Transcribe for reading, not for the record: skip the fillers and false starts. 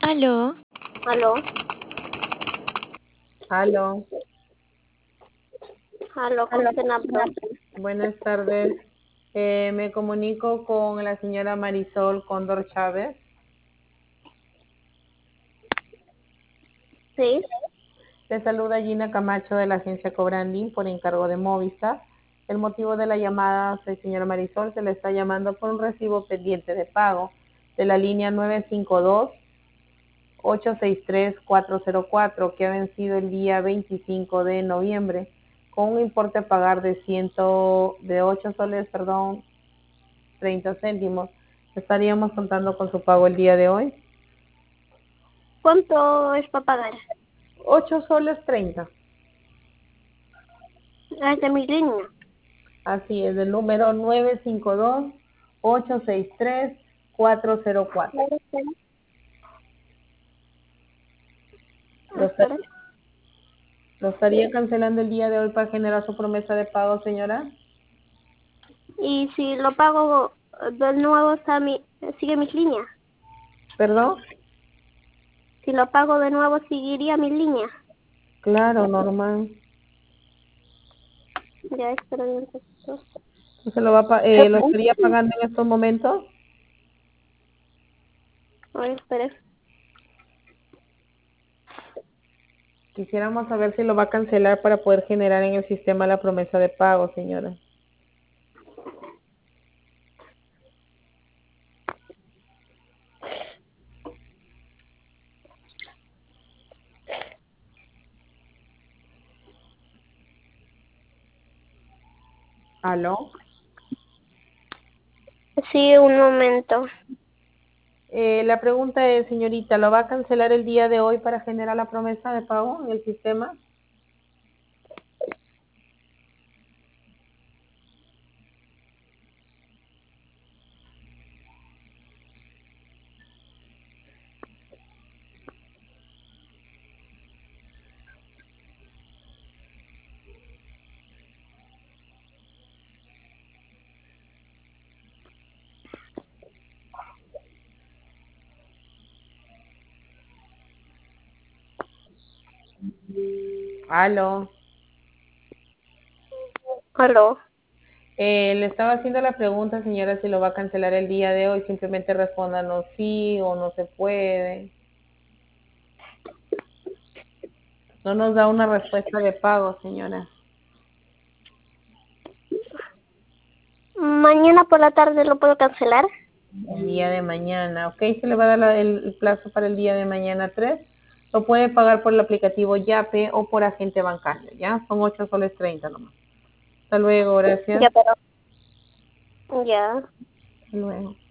Aló, Aló, Aló, aló, ¿con quién habla? buenas tardes. Me comunico con la señora Marisol Cóndor Chávez. Sí, Le saluda Gina Camacho de la agencia Cobranding por encargo de Movistar. El motivo de la llamada, señora Marisol, se le está llamando por un recibo pendiente de pago de la línea 952-863-404 que ha vencido el día 25 de noviembre con un importe a pagar de 8 soles, 30 céntimos. ¿Estaríamos contando con su pago el día de hoy? ¿cuánto es para pagar? 8 soles 30. Es de mi línea. Así es, el número 952-863-404. Lo, esta- Espera. lo estaría cancelando el día de hoy para generar su promesa de pago, señora. Y si lo pago de nuevo, sigue mis líneas. ¿Perdón? Si lo pago de nuevo, seguiría mis líneas. Claro, normal. Ya, espera un poquito. ¿Lo estaría pagando en estos momentos? A ver, espera. Quisiéramos saber si lo va a cancelar para poder generar en el sistema la promesa de pago, señora. ¿Aló? Sí, un momento. La pregunta es, señorita, ¿lo va a cancelar el día de hoy para generar la promesa de pago en el sistema? ¿Aló? Aló. Le estaba haciendo la pregunta, señora, si lo va a cancelar el día de hoy. Simplemente respóndanos sí o no se puede. No nos da una respuesta de pago, señora. Mañana por la tarde lo puedo cancelar. El día de mañana, ¿ok? Se le va a dar el plazo para el día de mañana 3. Lo puede pagar por el aplicativo Yape o por agente bancario, ¿ya? Son 8 soles 30 nomás. Hasta luego, gracias. Ya, pero. Ya. Hasta luego.